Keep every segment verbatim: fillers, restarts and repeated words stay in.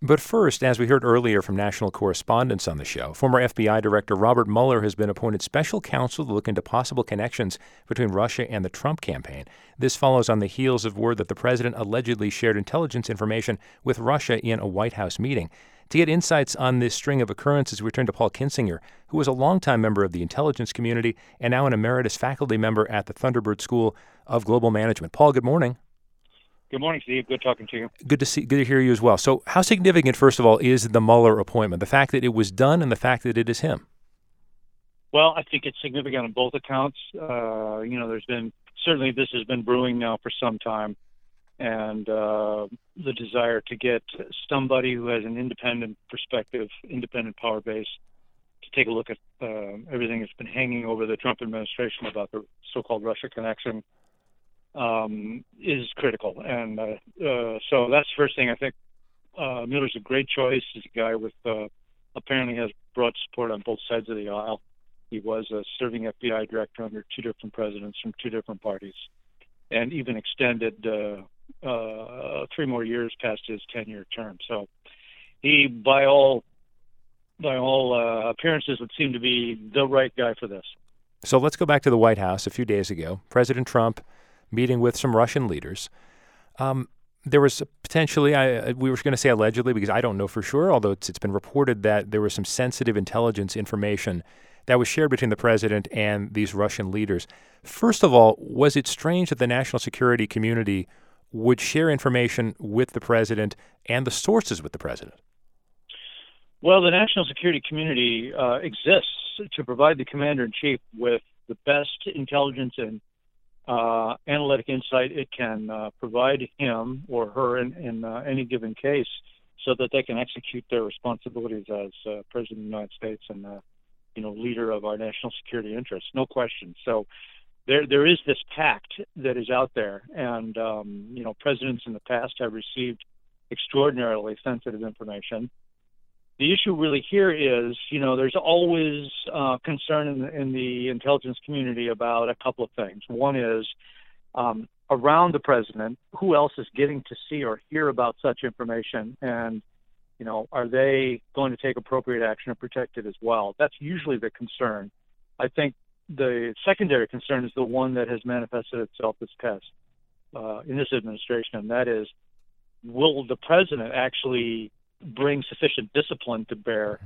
But first, as we heard earlier from national correspondents on the show, former F B I Director Robert Mueller has been appointed special counsel to look into possible connections between Russia and the Trump campaign. This follows on the heels of word that the president allegedly shared intelligence information with Russia in a White House meeting. To get insights on this string of occurrences, we turn to Paul Kinsinger, who was a longtime member of the intelligence community and now an emeritus faculty member at the Thunderbird School of Global Management. Paul, good morning. Good morning, Steve. Good talking to you. Good to see. Good to hear you as well. So, how significant, first of all, is the Mueller appointment? The fact that it was done, and the fact that it is him. Well, I think it's significant on both accounts. Uh, you know, there's been certainly this has been brewing now for some time, and uh, the desire to get somebody who has an independent perspective, independent power base, to take a look at uh, everything that's been hanging over the Trump administration about the so-called Russia connection. Um, is critical. And uh, uh, so that's the first thing. I think uh, Mueller's a great choice. He's a guy with uh, apparently has broad support on both sides of the aisle. He was a serving F B I director under two different presidents from two different parties, and even extended uh, uh, three more years past his ten-year term. So he, by all by all uh, appearances, would seem to be the right guy for this. So let's go back to the White House a few days ago. President Trump meeting with some Russian leaders. Um, there was potentially, I, we were going to say allegedly because I don't know for sure, although it's, it's been reported that there was some sensitive intelligence information that was shared between the president and these Russian leaders. First of all, was it strange that the national security community would share information with the president and the sources with the president? Well, the national security community uh, exists to provide the commander-in-chief with the best intelligence and Uh, analytic insight it can uh, provide him or her in, in uh, any given case so that they can execute their responsibilities as uh, President of the United States and, uh, you know, leader of our national security interests, no question. So there there is this pact that is out there, and, um, you know, presidents in the past have received extraordinarily sensitive information. The issue really here is, you know, there's always uh, concern in the, in the intelligence community about a couple of things. One is um, around the president, who else is getting to see or hear about such information? And, you know, are they going to take appropriate action to protect it as well? That's usually the concern. I think the secondary concern is the one that has manifested itself this past uh, in this administration, and that is, will the president actually bring sufficient discipline to bear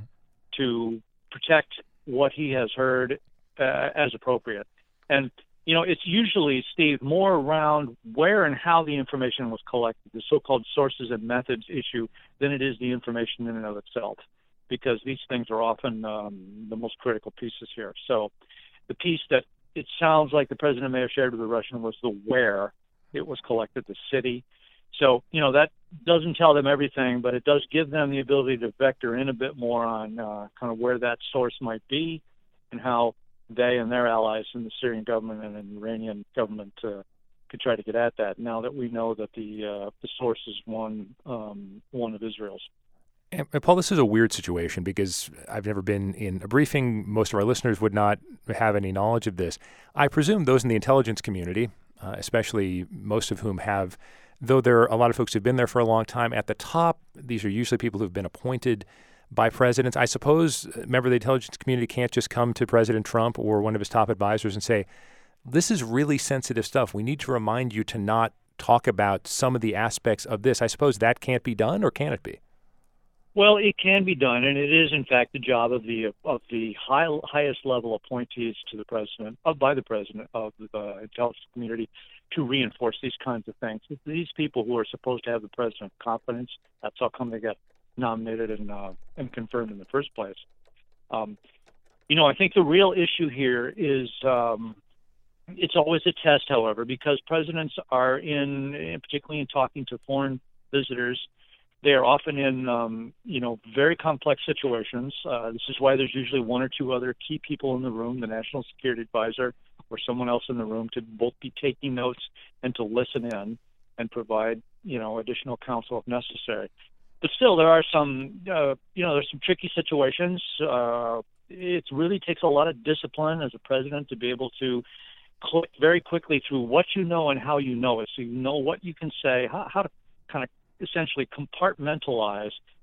to protect what he has heard uh, as appropriate? And, you know, it's usually, Steve, more around where and how the information was collected, the so-called sources and methods issue, than it is the information in and of itself, because these things are often um, the most critical pieces here. So the piece that it sounds like the president may have shared with the Russian was the where it was collected, the city. So, you know, that doesn't tell them everything, but it does give them the ability to vector in a bit more on uh, kind of where that source might be and how they and their allies in the Syrian government and the Iranian government uh, could try to get at that, now that we know that the uh, the source is one, um, one of Israel's. And, Paul, this is a weird situation because I've never been in a briefing. Most of our listeners would not have any knowledge of this. I presume those in the intelligence community, uh, especially most of whom have, though there are a lot of folks who've been there for a long time, at the top, these are usually people who've been appointed by presidents. I suppose a member of the intelligence community can't just come to President Trump or one of his top advisors and say, this is really sensitive stuff. We need to remind you to not talk about some of the aspects of this. I suppose that can't be done, or can it be? Well, it can be done, and it is, in fact, the job of the of the high, highest level appointees to the president, uh, by the president of the uh, intelligence community, to reinforce these kinds of things. These people who are supposed to have the president's confidence, that's how come they got nominated and uh, and confirmed in the first place. Um, you know, I think the real issue here is um, it's always a test, however, because presidents are in, particularly in talking to foreign visitors, they are often in, um, you know, very complex situations. Uh, this is why there's usually one or two other key people in the room, the national security advisor or someone else in the room, to both be taking notes and to listen in and provide, you know, additional counsel if necessary. But still, there are some, uh, you know, there's some tricky situations. Uh, it really takes a lot of discipline as a president to be able to click very quickly through what you know and how you know it, so you know what you can say, how, how to kind of essentially compartmentalize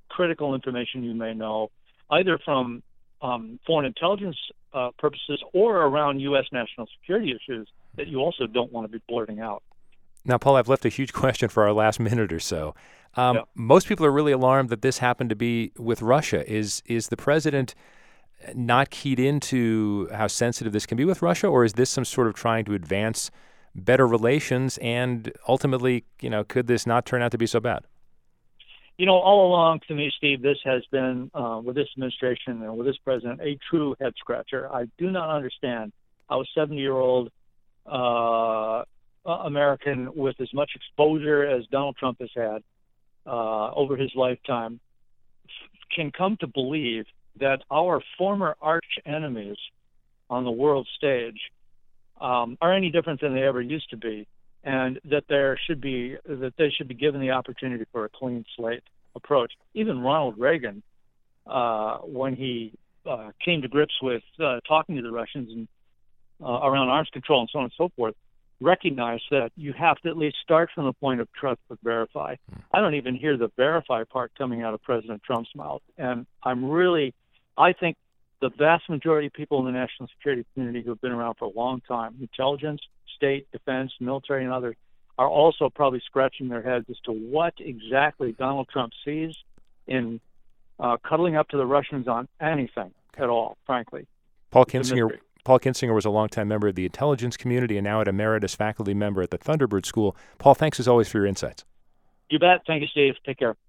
critical information you may know, either from um, foreign intelligence uh, purposes or around U S national security issues that you also don't want to be blurting out. Now, Paul, I've left a huge question for our last minute or so. Um, yeah. Most people are really alarmed that this happened to be with Russia. Is is the president not keyed into how sensitive this can be with Russia, or is this some sort of trying to advance better relations? And ultimately, you know, could this not turn out to be so bad? You know, all along, to me, Steve, this has been, uh, with this administration and with this president, a true head-scratcher. I do not understand how a seventy-year-old uh, American with as much exposure as Donald Trump has had uh, over his lifetime can come to believe that our former arch enemies on the world stage um, are any different than they ever used to be, and that there should be that they should be given the opportunity for a clean slate approach. Even Ronald Reagan, uh, when he uh, came to grips with uh, talking to the Russians and uh, around arms control and so on and so forth, recognized that you have to at least start from the point of trust but verify. I don't even hear the verify part coming out of President Trump's mouth, and I'm really, I think the vast majority of people in the national security community who have been around for a long time, intelligence, state, defense, military, and others, are also probably scratching their heads as to what exactly Donald Trump sees in uh, cuddling up to the Russians on anything at all, frankly. Paul Kinsinger, Paul Kinsinger was a longtime member of the intelligence community and now an emeritus faculty member at the Thunderbird School. Paul, thanks as always for your insights. You bet. Thank you, Steve. Take care.